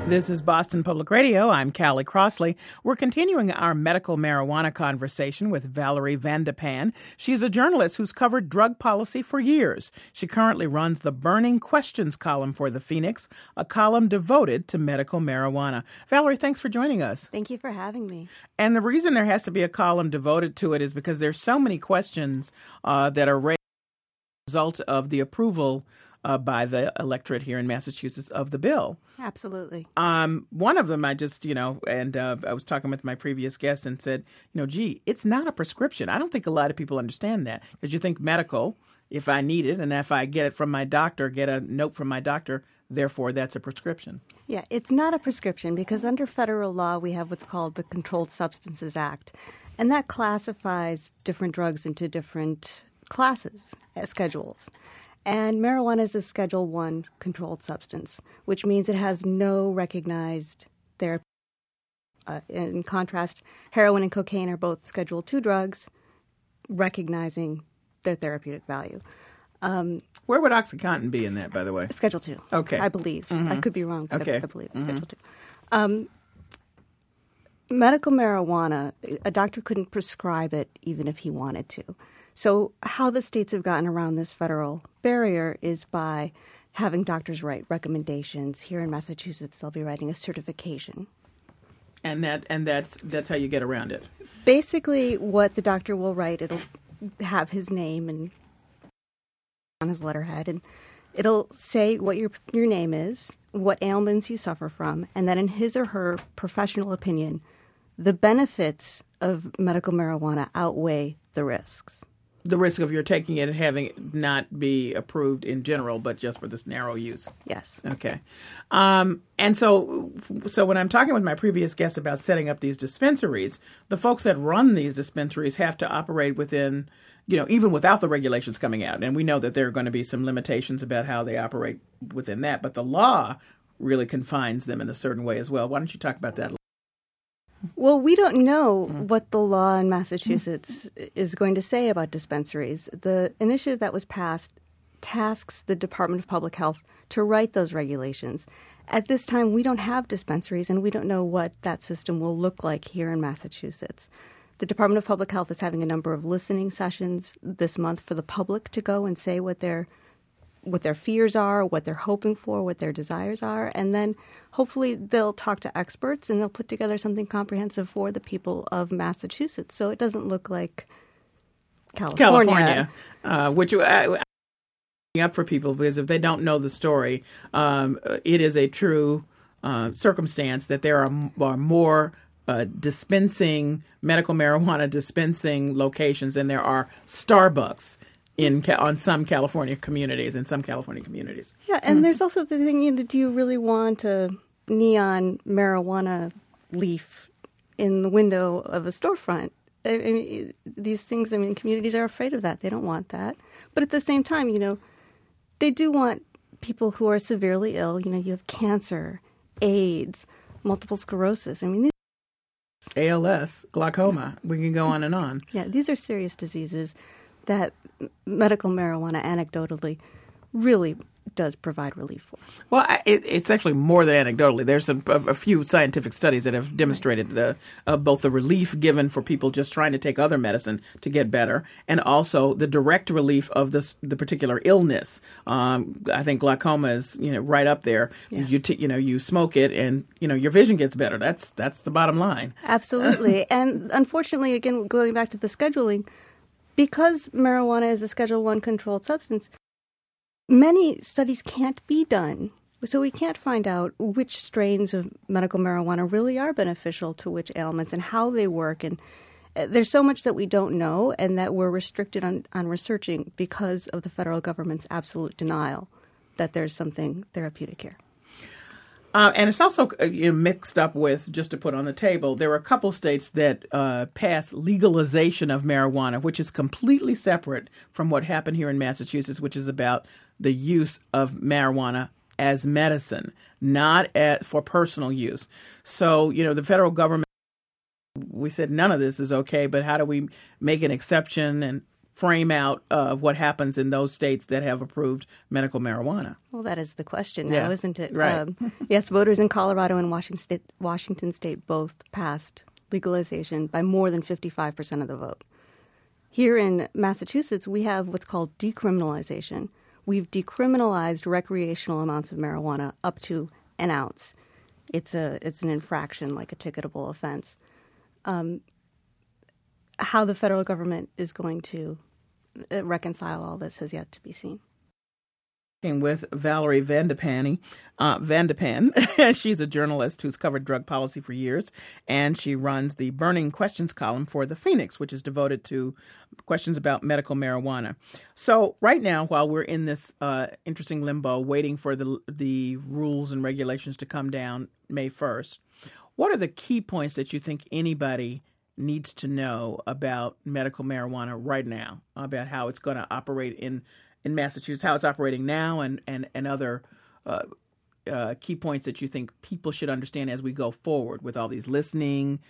This is Boston Public Radio. I'm Callie Crossley. We're continuing our medical marijuana conversation with Valerie Vandepan. She's a journalist who's covered drug policy for years. She currently runs the Burning Questions column for The Phoenix, a column devoted to medical marijuana. Valerie, thanks for joining us. Thank you for having me. And the reason there has to be a column devoted to it is because there's so many questions that are raised as a result of the approval by the electorate here in Massachusetts of the bill. Absolutely. One of them I just, I was talking with my previous guest and said, gee, it's not a prescription. I don't think a lot of people understand that because you think medical, if I need it and if I get it from my doctor, get a note from my doctor, therefore that's a prescription. Yeah, it's not a prescription because under federal law we have what's called the Controlled Substances Act, and that classifies different drugs into different classes, schedules. And marijuana is a Schedule I controlled substance, which means it has no recognized therapy. In contrast, heroin and cocaine are both Schedule II drugs, recognizing their therapeutic value. Where would OxyContin be in that, by the way? Schedule II, okay. I believe. Mm-hmm. I could be wrong, but okay. I believe it's Schedule II. Medical marijuana, a doctor couldn't prescribe it even if he wanted to. So how the states have gotten around this federal barrier is by having doctors write recommendations. Here in Massachusetts, they'll be writing a certification. And that's how you get around it? Basically, what the doctor will write, it'll have his name and on his letterhead, and it'll say what your name is, what ailments you suffer from, and then in his or her professional opinion, the benefits of medical marijuana outweigh the risks. The risk of your taking it and having it not be approved in general, but just for this narrow use. Yes. Okay. And so when I'm talking with my previous guest about setting up these dispensaries, the folks that run these dispensaries have to operate within, even without the regulations coming out. And we know that there are going to be some limitations about how they operate within that. But the law really confines them in a certain way as well. Why don't you talk about that? Well, we don't know what the law in Massachusetts is going to say about dispensaries. The initiative that was passed tasks the Department of Public Health to write those regulations. At this time, we don't have dispensaries, and we don't know what that system will look like here in Massachusetts. The Department of Public Health is having a number of listening sessions this month for the public to go and say what their fears are, what they're hoping for, what their desires are, and then hopefully they'll talk to experts and they'll put together something comprehensive for the people of Massachusetts so it doesn't look like California. Which up for people because if they don't know the story, it is a true circumstance that there are more medical marijuana dispensing locations than there are Starbucks on some California communities. Yeah, and there's also the thing, do you really want a neon marijuana leaf in the window of a storefront? I mean, these things, communities are afraid of that. They don't want that. But at the same time, they do want people who are severely ill. You have cancer, AIDS, multiple sclerosis. ALS, glaucoma. We can go on and on. Yeah, these are serious diseases that medical marijuana anecdotally really does provide relief for. Well, it's actually more than anecdotally. There's a few scientific studies that have demonstrated both the relief given for people just trying to take other medicine to get better and also the direct relief of the particular illness. I think glaucoma is right up there. Yes. You smoke it and your vision gets better. That's the bottom line. Absolutely. And unfortunately, again, going back to the scheduling, because marijuana is a Schedule I controlled substance, many studies can't be done. So we can't find out which strains of medical marijuana really are beneficial to which ailments and how they work. And there's so much that we don't know and that we're restricted on researching because of the federal government's absolute denial that there's something therapeutic here. And it's also mixed up with, just to put on the table, there are a couple states that passed legalization of marijuana, which is completely separate from what happened here in Massachusetts, which is about the use of marijuana as medicine, not for personal use. So, the federal government, we said none of this is okay, but how do we make an exception and frame out what happens in those states that have approved medical marijuana. Well, that is the question now, isn't it? Right. Yes, voters in Colorado and Washington State both passed legalization by more than 55% of the vote. Here in Massachusetts, we have what's called decriminalization. We've decriminalized recreational amounts of marijuana up to an ounce. It's an infraction, like a ticketable offense. How the federal government is going to reconcile all this has yet to be seen. With Valerie Vandepan. She's a journalist who's covered drug policy for years, and she runs the Burning Questions column for The Phoenix, which is devoted to questions about medical marijuana. So right now, while we're in this interesting limbo, waiting for the rules and regulations to come down May 1st, what are the key points that you think anybody needs to know about medical marijuana right now, about how it's going to operate in Massachusetts, how it's operating now, and other key points that you think people should understand as we go forward with all these listening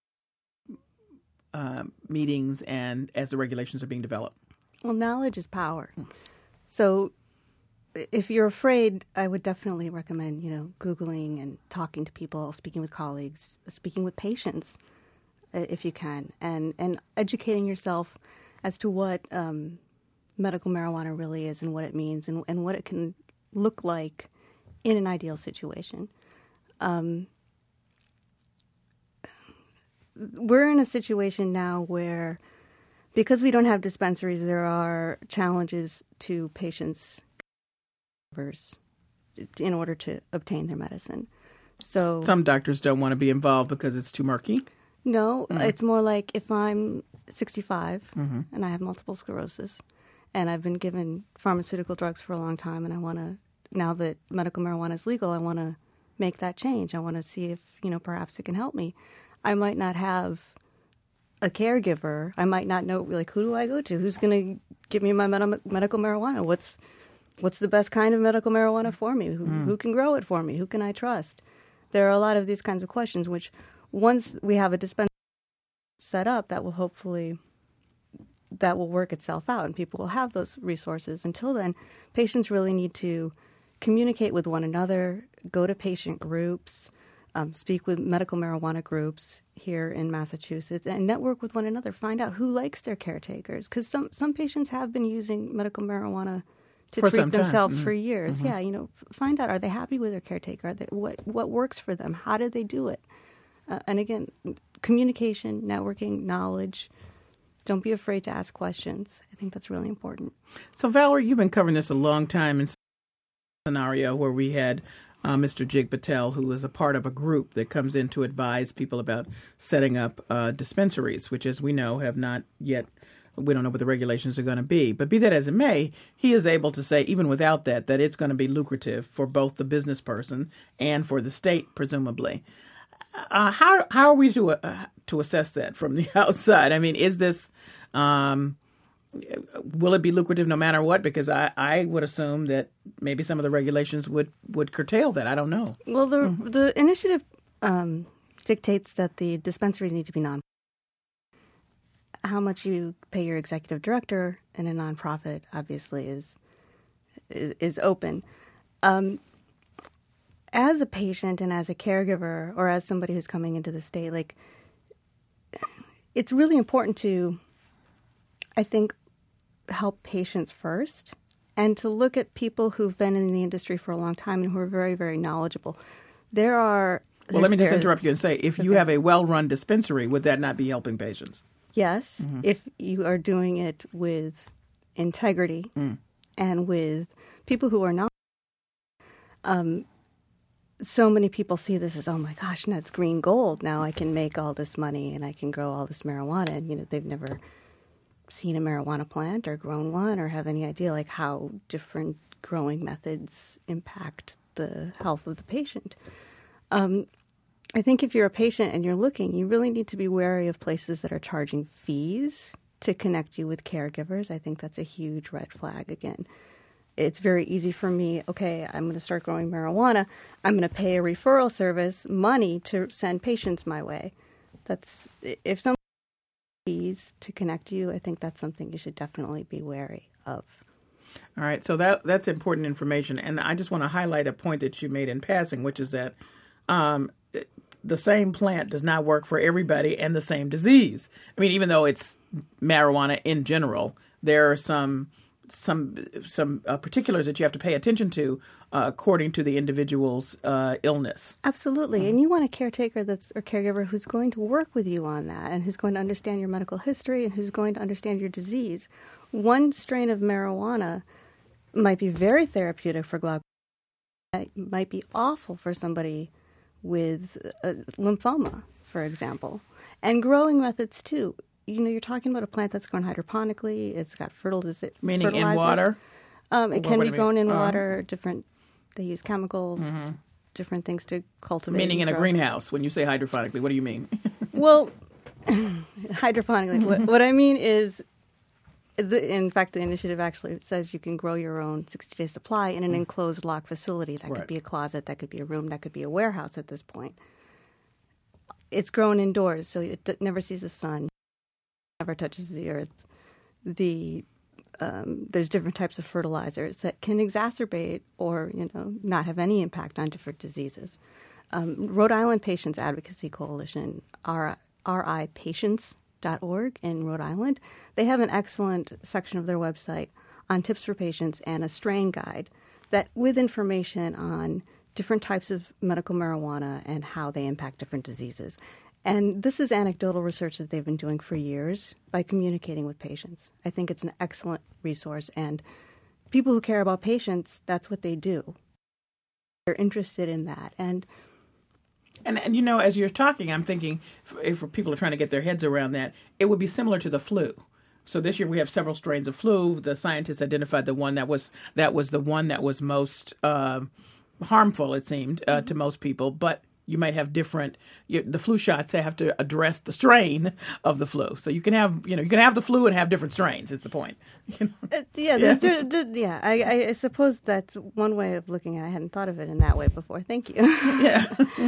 meetings and as the regulations are being developed? Well, knowledge is power. So if you're afraid, I would definitely recommend, Googling and talking to people, speaking with colleagues, speaking with patients, if you can, and educating yourself as to what medical marijuana really is and what it means and what it can look like in an ideal situation. We're in a situation now where, because we don't have dispensaries, there are challenges to patients in order to obtain their medicine. So some doctors don't want to be involved because it's too murky? No, It's more like if I'm 65 and I have multiple sclerosis, and I've been given pharmaceutical drugs for a long time, and I want to, now that medical marijuana is legal, I want to make that change. I want to see if, perhaps it can help me. I might not have a caregiver. I might not know, who do I go to? Who's going to give me my medical marijuana? What's the best kind of medical marijuana for me? Who can grow it for me? Who can I trust? There are a lot of these kinds of questions, which once we have a dispensary set up, that will work itself out and people will have those resources. Until then, patients really need to communicate with one another, go to patient groups, speak with medical marijuana groups here in Massachusetts, and network with one another. Find out who likes their caretakers, because some patients have been using medical marijuana to treat themselves for years. Yeah, find out, are they happy with their caretaker? What works for them? How did they do it? And again, communication, networking, knowledge. Don't be afraid to ask questions. I think that's really important. So, Valerie, you've been covering this a long time in a scenario where we had Mr. Jig Patel, who is a part of a group that comes in to advise people about setting up dispensaries, which, as we know, have not yet, we don't know what the regulations are going to be. But be that as it may, he is able to say, even without that it's going to be lucrative for both the business person and for the state, presumably. How are we to assess that from the outside? I mean, is this will it be lucrative no matter what? Because I would assume that maybe some of the regulations would curtail that. I don't know. Well, the initiative dictates that the dispensaries need to be non. How much you pay your executive director in a nonprofit obviously is open. As a patient and as a caregiver, or as somebody who's coming into the state, it's really important to, I think, help patients first, and to look at people who've been in the industry for a long time and who are very, very knowledgeable. Well, let me just interrupt you and say, if you have a well-run dispensary, would that not be helping patients? Yes, if you are doing it with integrity and with people who are not. So many people see this as, oh my gosh, now it's green gold. Now I can make all this money and I can grow all this marijuana. And, they've never seen a marijuana plant or grown one or have any idea how different growing methods impact the health of the patient. I think if you're a patient and you're looking, you really need to be wary of places that are charging fees to connect you with caregivers. I think that's a huge red flag again. It's very easy for me, okay, I'm going to start growing marijuana. I'm going to pay a referral service money to send patients my way. If someone fees ways to connect you, I think that's something you should definitely be wary of. All right, so that's important information. And I just want to highlight a point that you made in passing, which is that the same plant does not work for everybody and the same disease. I mean, even though it's marijuana in general, there are some particulars that you have to pay attention to according to the individual's illness. Absolutely. And you want a caretaker or caregiver who's going to work with you on that and who's going to understand your medical history and who's going to understand your disease. One strain of marijuana might be very therapeutic for glaucoma. It might be awful for somebody with lymphoma, for example. And growing methods, too. You're talking about a plant that's grown hydroponically. It's got fertilizers. Meaning in water? It can be grown in water. They use chemicals, different things to cultivate. Meaning in a greenhouse. When you say hydroponically, what do you mean? Well, hydroponically, what I mean is, in fact, the initiative actually says you can grow your own 60-day supply in an enclosed locked facility. That could be a closet, that could be a room, that could be a warehouse at this point. It's grown indoors, so it never sees the sun. Never touches the earth. There's different types of fertilizers that can exacerbate or not have any impact on different diseases. Rhode Island Patients Advocacy Coalition, RIPatients.org in Rhode Island, they have an excellent section of their website on tips for patients and a strain guide that with information on different types of medical marijuana and how they impact different diseases. And this is anecdotal research that they've been doing for years by communicating with patients. I think it's an excellent resource. And people who care about patients, that's what they do. They're interested in that. And as you're talking, I'm thinking if people are trying to get their heads around that, it would be similar to the flu. So this year we have several strains of flu. The scientists identified the one that was the one that was most harmful, it seemed, to most people. But you might have the flu shots have to address the strain of the flu. So you can have the flu and have different strains. It's the point. I suppose that's one way of looking at it. I hadn't thought of it in that way before. Thank you. Yeah.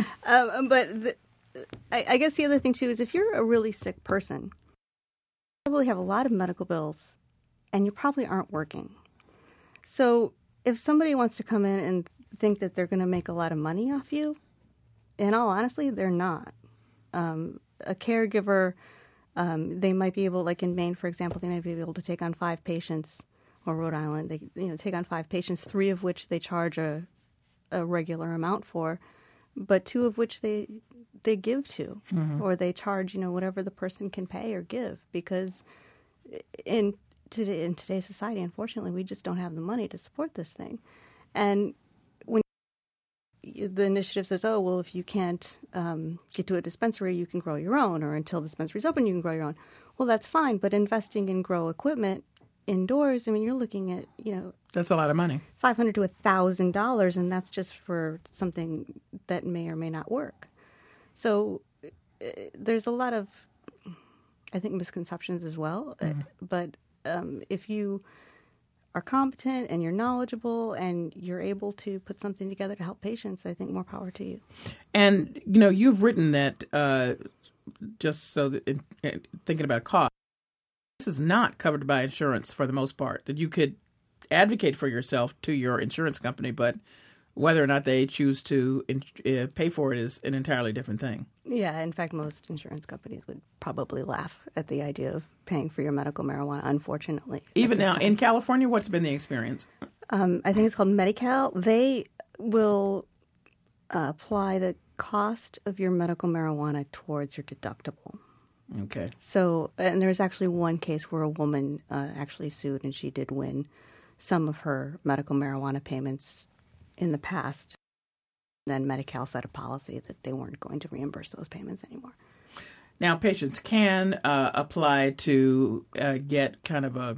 I guess the other thing, too, is if you're a really sick person, you probably have a lot of medical bills, and you probably aren't working. So if somebody wants to come in and think that they're going to make a lot of money off you, in all honesty, they're not. A caregiver, they might be able, like in Maine, for example, they might be able to take on 5 patients, or Rhode Island, they take on 5 patients, 3 of which they charge a regular amount for, but 2 of which they give to, or they charge whatever the person can pay or give, because in today's society, unfortunately, we just don't have the money to support this thing, and the initiative says, oh, well, if you can't get to a dispensary, you can grow your own, or until the dispensary's open, you can grow your own. Well, that's fine, but investing in grow equipment indoors, I mean, you're looking at, that's a lot of money. $500 to $1,000, and that's just for something that may or may not work. So there's a lot of, I think, misconceptions as well. But if you are competent and you're knowledgeable and you're able to put something together to help patients, I think more power to you. And, you've written that, just so that thinking about cost, this is not covered by insurance for the most part, that you could advocate for yourself to your insurance company, but whether or not they choose to pay for it is an entirely different thing. Yeah, in fact, most insurance companies would probably laugh at the idea of paying for your medical marijuana, unfortunately. Even now, in California, what's been the experience? I think it's called Medi-Cal. They will apply the cost of your medical marijuana towards your deductible. Okay. So, and there's actually one case where a woman actually sued, and she did win some of her medical marijuana payments in the past. Then Medi-Cal set a policy that they weren't going to reimburse those payments anymore. Now, patients can apply to get kind of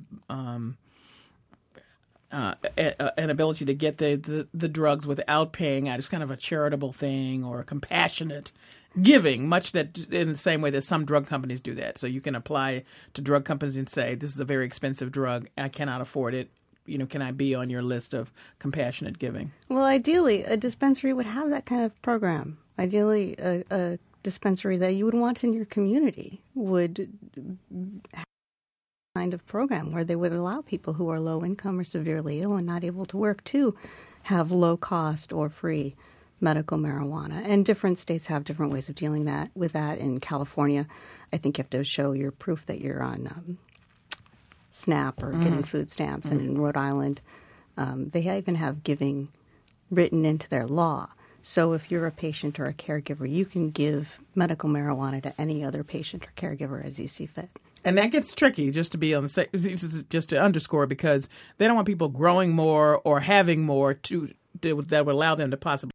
an ability to get the drugs without paying out. It's kind of a charitable thing or a compassionate giving, much that in the same way that some drug companies do that. So you can apply to drug companies and say, this is a very expensive drug. I cannot afford it. Can I be on your list of compassionate giving? Well, ideally, a dispensary would have that kind of program. Ideally, a dispensary that you would want in your community would have a kind of program where they would allow people who are low income or severely ill and not able to work to have low cost or free medical marijuana. And different states have different ways of dealing with that. In California, I think you have to show your proof that you're on SNAP or getting food stamps. And in Rhode Island, they even have giving written into their law. So if you're a patient or a caregiver, you can give medical marijuana to any other patient or caregiver as you see fit. And that gets tricky, just to be on the just to underscore, because they don't want people growing more or having more that would allow them to possibly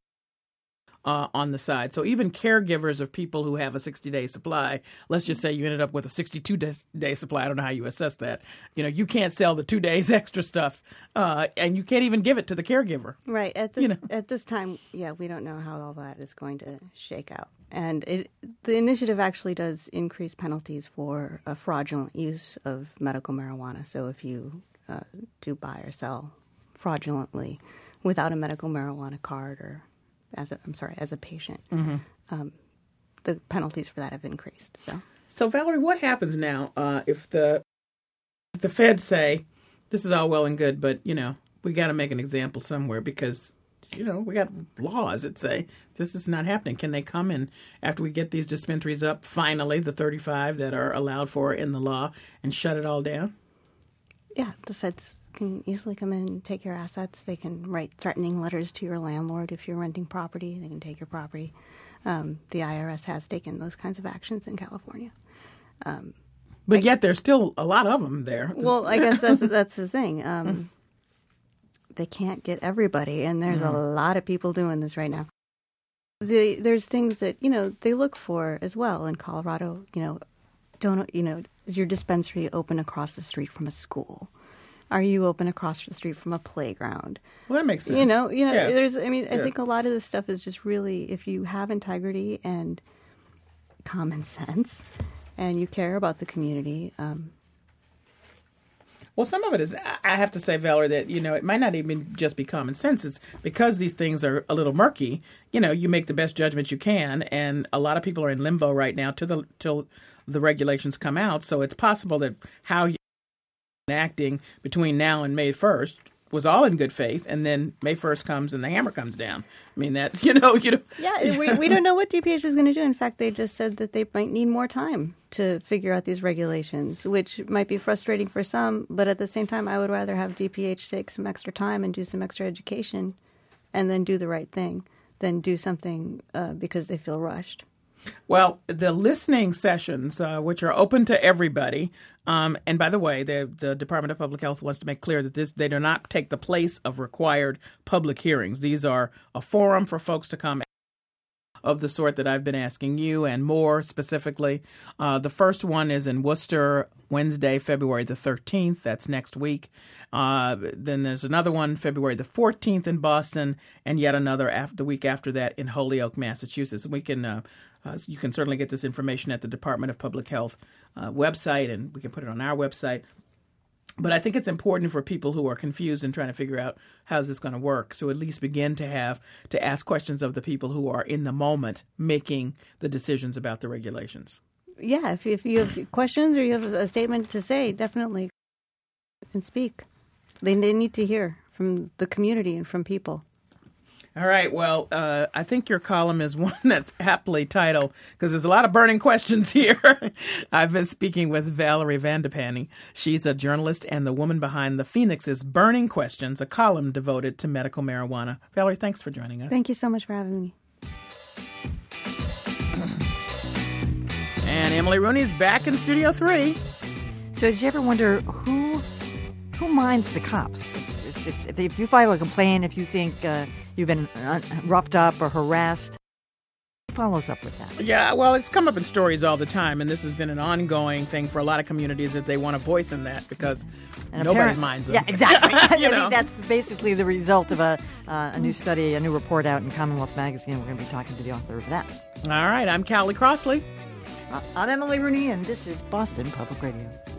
on the side. So even caregivers of people who have a 60-day supply, let's just say you ended up with a 62-day supply. I don't know how you assess that. You can't sell the 2 days extra stuff, and you can't even give it to the caregiver. Right. At this time, we don't know how all that is going to shake out. And the initiative actually does increase penalties for a fraudulent use of medical marijuana. So if you do buy or sell fraudulently without a medical marijuana card or as a patient, the penalties for that have increased. So Valerie, what happens now if the feds say this is all well and good, but we got to make an example somewhere because we got laws that say this is not happening. Can they come in after we get these dispensaries up, finally the 35 that are allowed for in the law, and shut it all down? Yeah, the feds can easily come in and take your assets. They can write threatening letters to your landlord if you're renting property. They can take your property. The IRS has taken those kinds of actions in California. But yet there's still a lot of them there. Well, I guess that's the thing. They can't get everybody, and there's a lot of people doing this right now. There's things that, they look for as well in Colorado. Is your dispensary open across the street from a school? Are you open across the street from a playground? Well, that makes sense. I think a lot of this stuff is just really, if you have integrity and common sense and you care about the community. Well, some of it is, I have to say, Valerie, that, it might not even just be common sense. It's because these things are a little murky, you make the best judgment you can. And a lot of people are in limbo right now till the regulations come out. So it's possible that how you're acting between now and May 1st was all in good faith, and then May 1st comes and the hammer comes down. I mean, that's, Yeah, we don't know what DPH is going to do. In fact, they just said that they might need more time to figure out these regulations, which might be frustrating for some, but at the same time, I would rather have DPH take some extra time and do some extra education and then do the right thing than do something because they feel rushed. Well, the listening sessions, which are open to everybody, and by the way, the Department of Public Health wants to make clear that they do not take the place of required public hearings. These are a forum for folks to come of the sort that I've been asking you, and more specifically. The first one is in Worcester, Wednesday, February the 13th. That's next week. Then there's another one, February the 14th in Boston, and yet another the week after that in Holyoke, Massachusetts. We can you can certainly get this information at the Department of Public Health website, and we can put it on our website. But I think it's important for people who are confused and trying to figure out how's this going to work, so at least begin to ask questions of the people who are in the moment making the decisions about the regulations. Yeah, if you have questions or you have a statement to say, definitely and speak. They need to hear from the community and from people. All right. Well, I think your column is one that's aptly titled, because there's a lot of burning questions here. I've been speaking with Valerie Vandepanny. She's a journalist and the woman behind The Phoenix's Burning Questions, a column devoted to medical marijuana. Valerie, thanks for joining us. Thank you so much for having me. And Emily Rooney's back in Studio 3. So did you ever wonder who minds the cops? If you file a complaint, if you think you've been roughed up or harassed, who follows up with that? Yeah, well, it's come up in stories all the time, and this has been an ongoing thing for a lot of communities that they want a voice in that because nobody minds them. Yeah, exactly. I think that's basically the result of a new study, a new report out in Commonwealth Magazine. We're going to be talking to the author of that. All right, I'm Callie Crossley. I'm Emily Rooney, and this is Boston Public Radio.